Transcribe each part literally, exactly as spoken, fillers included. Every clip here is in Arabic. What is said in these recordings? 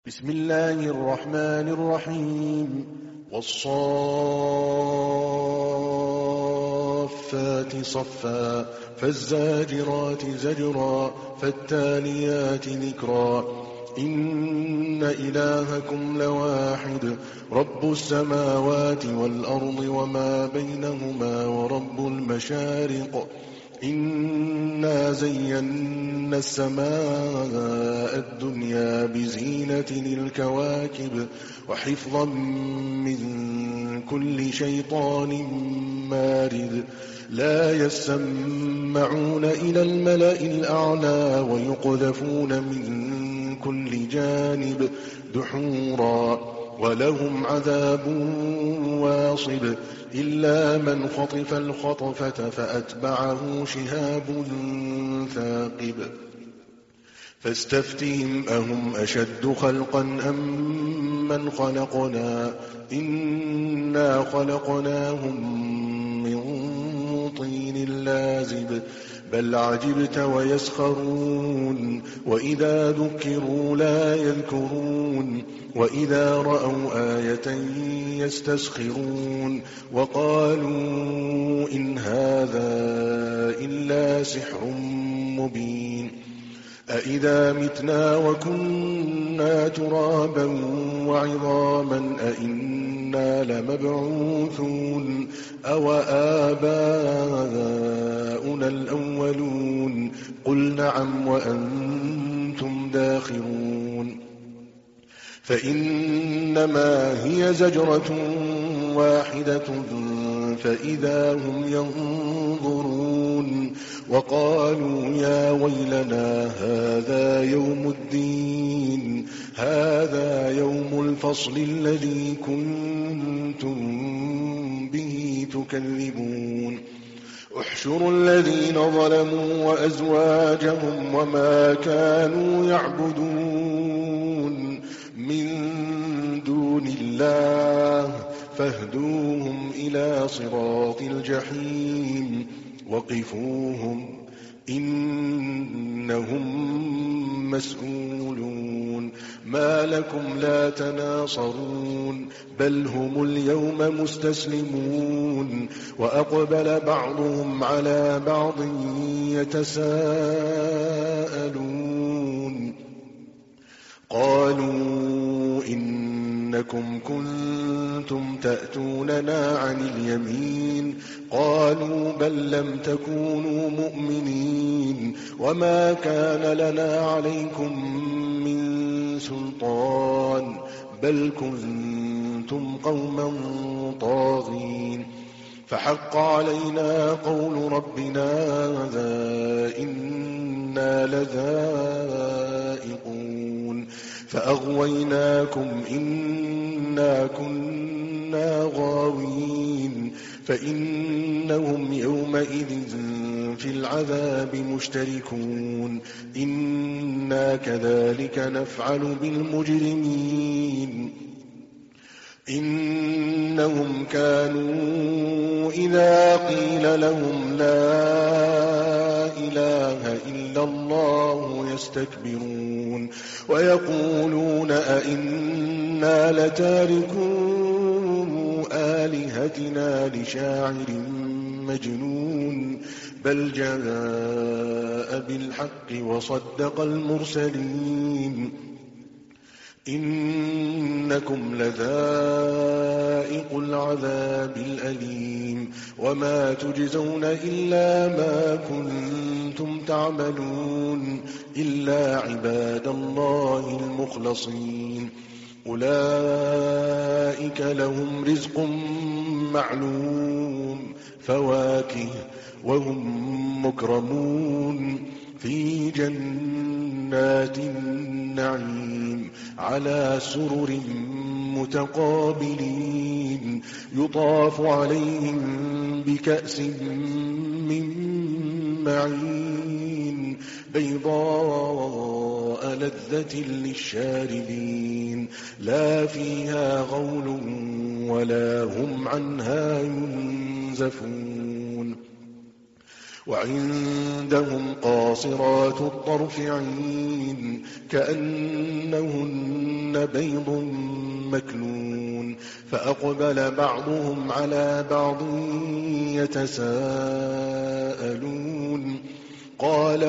بسم الله الرحمن الرحيم والصافات صفا فالزاجرات زجرا فالتاليات ذكرا إن إلهكم لواحد رب السماوات والأرض وما بينهما ورب المشارق إنا زينا السماء الدنيا بزينة الكواكب وحفظا من كل شيطان مارد لا يسمعون إلى الملأ الأعلى ويقذفون من كل جانب دحورا ولهم عذاب واصب إلا من خطف الخطفة فأتبعه شهاب ثاقب فاستفتهم أهم أشد خلقا أم من خلقنا إنا خلقناهم من طين لازب بل عجبت ويسخرون وإذا ذكروا لا يذكرون وإذا رأوا آية يستسخرون وقالوا إن هذا إلا سحر مبين أإذا متنا وكنا ترابا وعظاما أإنا لمبعوثون أو آباؤنا الأولون قل نعم وأنتم داخرون فإنما هي زجرة واحدة فإذا هم ينظرون وقالوا يا ويلنا هذا يوم الدين هذا يوم الفصل الذي كنتم به تكذبون احشروا الذين ظلموا وأزواجهم وما كانوا يعبدون من دون الله فاهدوهم إلى صراط الجحيم وقفوهم إنهم مسؤولون ما لكم لا تناصرون بل هم اليوم مستسلمون وأقبل بعضهم على بعض يتساءلون قالوا إنكم كنتم تأتوننا عن اليمين قالوا بل لم تكونوا مؤمنين وما كان لنا عليكم من سلطان بل كنتم قوما طاغين فحق علينا قول ربنا إنا لذائقون فأغويناكم إنا كنا غاوين فإنهم يومئذ في العذاب مشتركون إنا كذلك نفعل بالمجرمين إنهم كانوا إذا قيل لهم لا إله إلا الله يستكبرون ويقولون أئنا لتاركو آلهتنا لشاعر مجنون بل جاء بالحق وصدق المرسلين إنكم لذائق العذاب الأليم وما تجزون إلا ما كنتم تعملون إلا عباد الله المخلصين أولئك لهم رزق معلوم فواكه وهم مكرمون في جنات النعيم على سرر متقابلين يطاف عليهم بكأس من معين بيضاء لذة للشاربين لا فيها غول ولا هم عنها ينزفون وعندهم قاصرات الطرف عين كأنهن بيض مكنون فأقبل بعضهم على بعض يتساءلون قال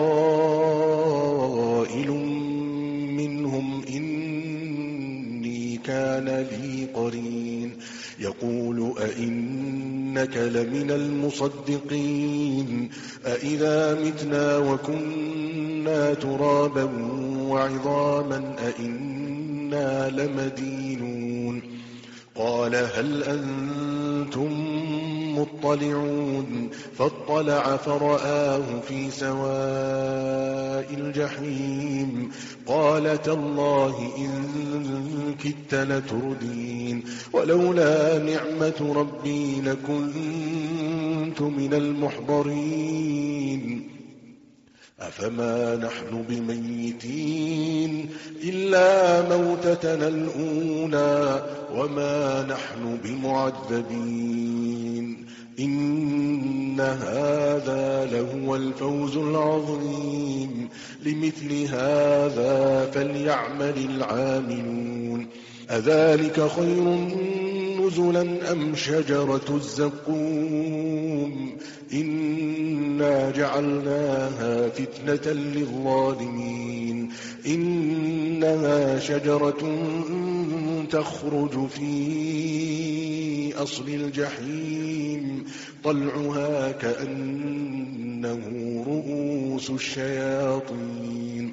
قائل منهم إني كان لي قرين يقول أئنك لمن المصدقين أئذا متنا وكنا ترابا وعظاما أئنا لمدينون قال هل أنتم مطلعون فاطلع فرآه في سواء الجحيم قال تالله إن كدت لتردين ولولا نعمة ربي لكنت من المحضرين أفما نحن بميتين إلا موتتنا الأولى وما نحن بمعذبين إن هذا لهو الفوز العظيم لمثل هذا فليعمل العاملون أذلك خير نزلا أم شجرة الزقوم إنا جعلناها فتنة للظالمين إنها شجرة تخرج في أصل الجحيم طلعها كأنه رؤوس الشياطين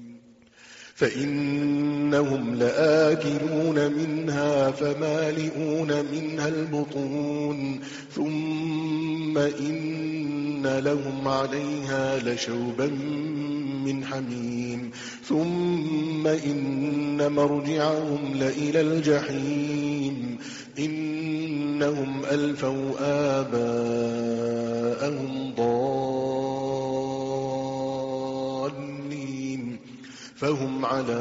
فإنهم لآكلون منها فمالئون منها البطون ثم إن لهم عليها لشوبا من حميم ثم إن مرجعهم لإلى الجحيم إنهم ألفوا آباءهم ضالين فهم على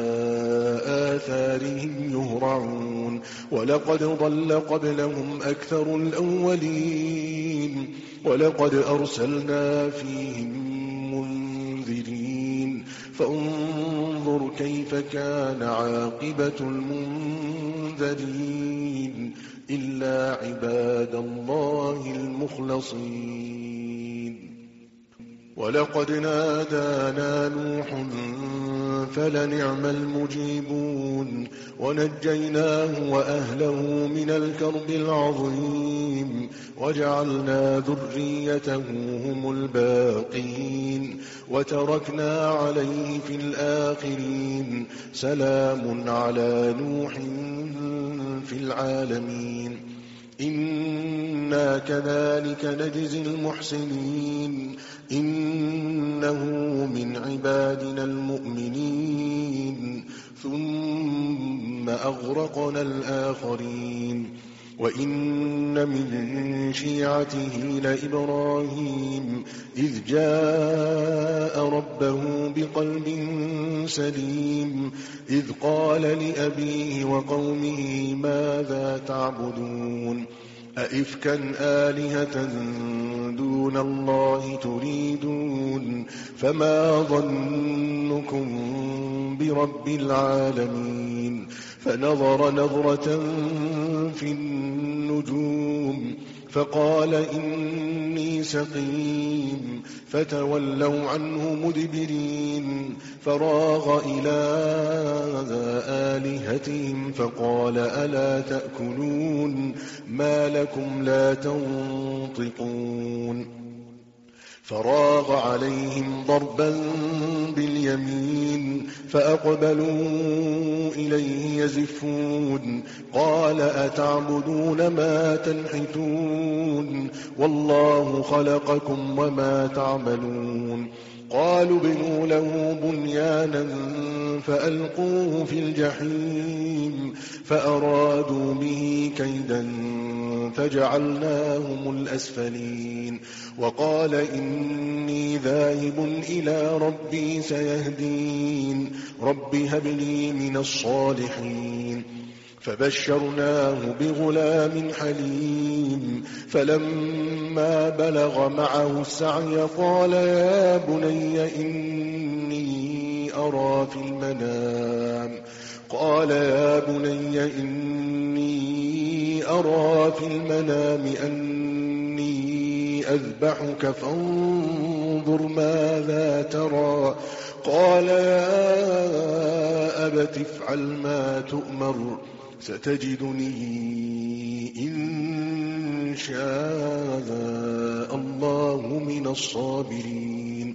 آثارهم يهرعون ولقد ضل قبلهم أكثر الأولين ولقد أرسلنا فيهم منذرين فانظر كيف كان عاقبة المنذرين إلا عباد الله المخلصين ولقد نادانا نوح فلنعم المجيبون ونجيناه وأهله من الكرب العظيم وجعلنا ذريته هم الباقين وتركنا عليه في الآخرين سلام على نوح في العالمين إنا كذلك نجزي المحسنين إنه من عبادنا المؤمنين ثم أغرقنا الآخرين وإن من شيعته لإبراهيم إذ جاء ربه بقلب سليم إذ قال لأبيه وقومه ماذا تعبدون أئفكا آلهة دون الله تريدون فما ظنكم برب العالمين فنظر نظرة في النجوم فقال إني سقيم فتولوا عنه مدبرين فراغ إلى آلهتهم فقال ألا تأكلون ما لكم لا تنطقون فراغ عليهم ضربا باليمين فأقبلوا إليه يزفون قال أتعبدون ما تنحتون والله خلقكم وما تعملون قالوا ابنوا له بنيانا فألقوه في الجحيم فأرادوا به كيدا فجعلناهم الأسفلين وقال إني ذاهب إلى ربي سيهدين رب هب لي من الصالحين فبشرناه بغلام حليم فلما بلغ معه السعي قال يا بني إني أرى في المنام قال يا بني إني أرى في المنام أني أذبحك فانظر ماذا ترى قال يا أبت افعل ما تؤمر ستجدني إن شاء الله من الصابرين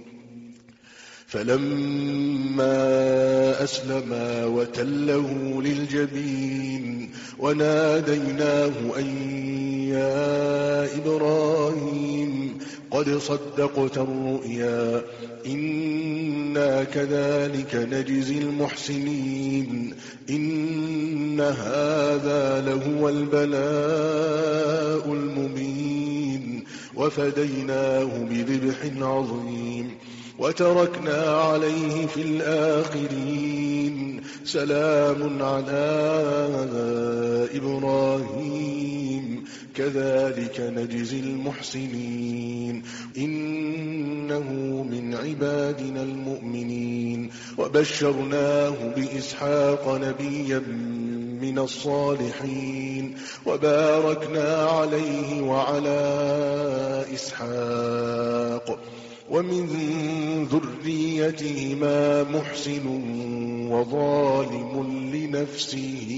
فلما أسلما وتله للجبين وناديناه أن يا إبراهيم قد صدقت الرؤيا إنا كذلك نجزي المحسنين إن هذا لهو البلاء المبين وفديناه بذبح عظيم وتركنا عليه في الآخرين سلام على إبراهيم كذلك نجزي المحسنين إنه من عبادنا المؤمنين وبشرناه بإسحاق نبيا من الصالحين وباركنا عليه وعلى إسحاق ومن ذريتهما محسن وظالم لنفسه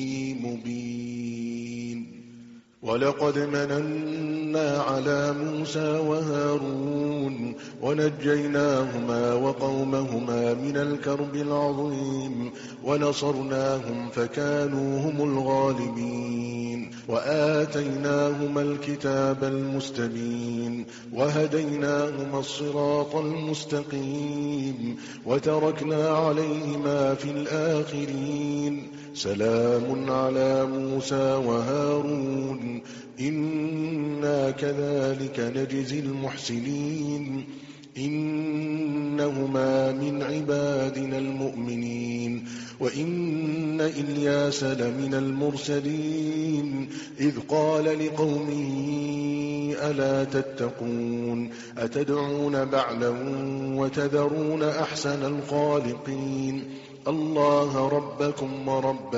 مبين ولقد مننا على موسى وهارون ونجيناهما وقومهما من الكرب العظيم ونصرناهم فكانوا هم الغالبين وآتيناهما الكتاب المستبين وهديناهما الصراط المستقيم وتركنا عليهما في الآخرين سلام على موسى وهارون إنا كذلك نجزي المحسنين إنهما من عبادنا المؤمنين وإن إلياس لمن المرسلين إذ قال لقومه ألا تتقون أتدعون بعلا وتذرون أحسن الخالقين الله ربكم ورب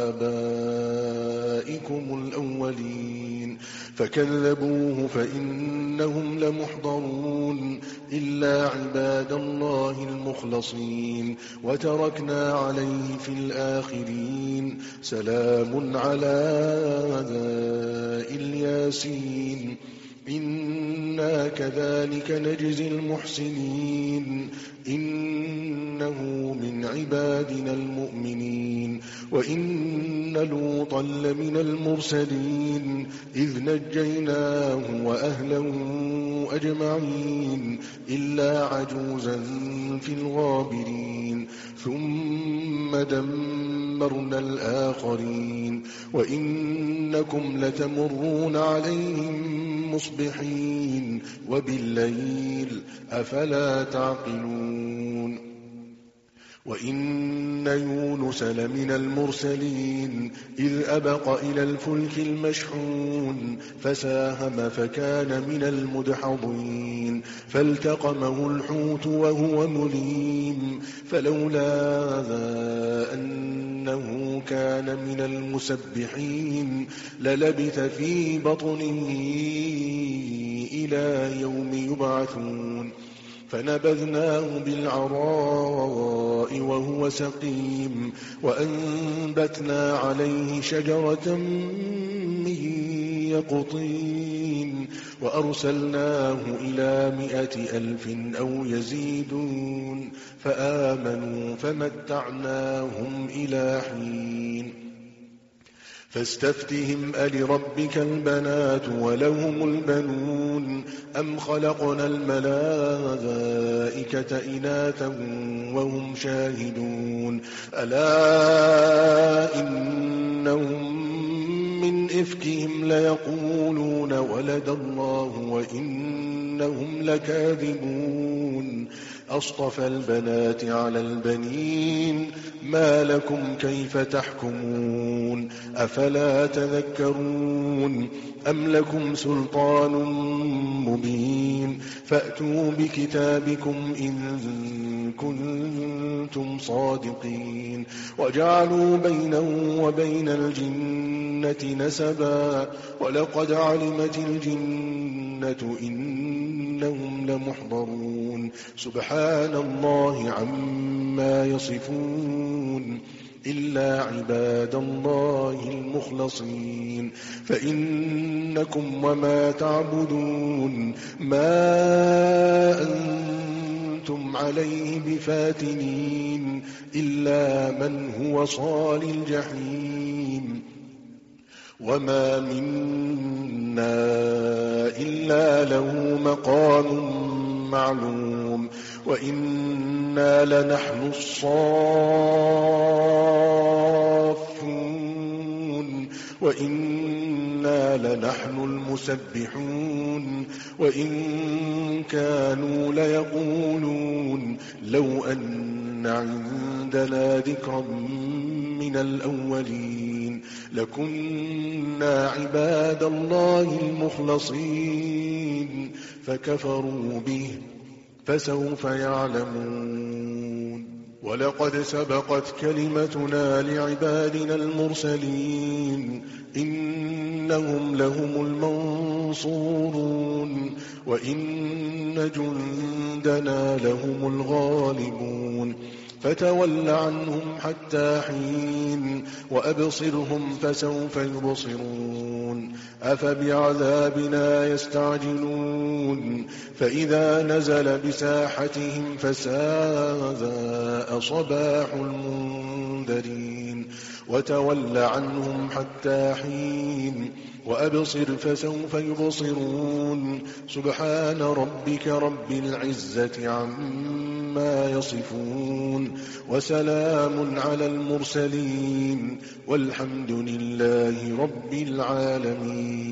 آبائكم الأولين فكذبوه فإنهم لمحضرون إلا عباد الله المخلصين وتركنا عليه في الآخرين سلام على الياسين إنا كذلك نجزي المحسنين إنه من عبادنا المؤمنين وإن لوطا لمن المرسلين إذ نجيناه وأهله أجمعين إلا عجوزا في الغابرين ثم دمرنا الآخرين وإنكم لتمرون عليهم مصبحين وبالليل أفلا تعقلون وإن يونس لمن المرسلين إذ أبق إلى الفلك المشحون فساهم فكان من المدحضين فالتقمه الحوت وهو مليم فلولا أنه كان من المسبحين للبث في بطنه إلى يوم يبعثون فنبذناه بالعراء وهو سقيم وأنبتنا عليه شجرة من يقطين وأرسلناه إلى مائة ألف أو يزيدون فآمنوا فمتعناهم إلى حين فاستفتهم ألربك البنات ولهم البنون أم خلقنا الملائكة إناثا وهم شاهدون ألا إنهم من إفكهم ليقولون ولد الله وإنهم لكاذبون أصطفى البنات على البنين ما لكم كيف تحكمون أفلا تذكرون أم لكم سلطان مبين فأتوا بكتابكم إن كنتم صادقين وجعلوا بينه وبين الجنة نسبا ولقد علمت الجنة إنهم لمحضرون سبحان الله عما يصفون إلا عباد الله المخلصين فإنكم وما تعبدون ما أنتم عليه بفاتنين إلا من هو صال الجحيم وما منا إلا له مقام معلوم وإنا لنحن الصافون وإنا لنحن المسبحون وإن كانوا ليقولون لو أن عندنا ذكرا من الأولين لكنا عباد الله المخلصين فكفروا به فسوف يعلمون ولقد سبقت كلمتنا لعبادنا المرسلين إنهم لهم المنصورون وإن جندنا لهم الغالبون فتول عنهم حتى حين وأبصرهم فسوف يبصرون أفبعذابنا يستعجلون فإذا نزل بساحتهم فساء صباح المنذرين وتول عنهم حتى حين وأبصر فسوف يبصرون سبحان ربك رب العزة عما يصفون وسلام على المرسلين والحمد لله رب العالمين.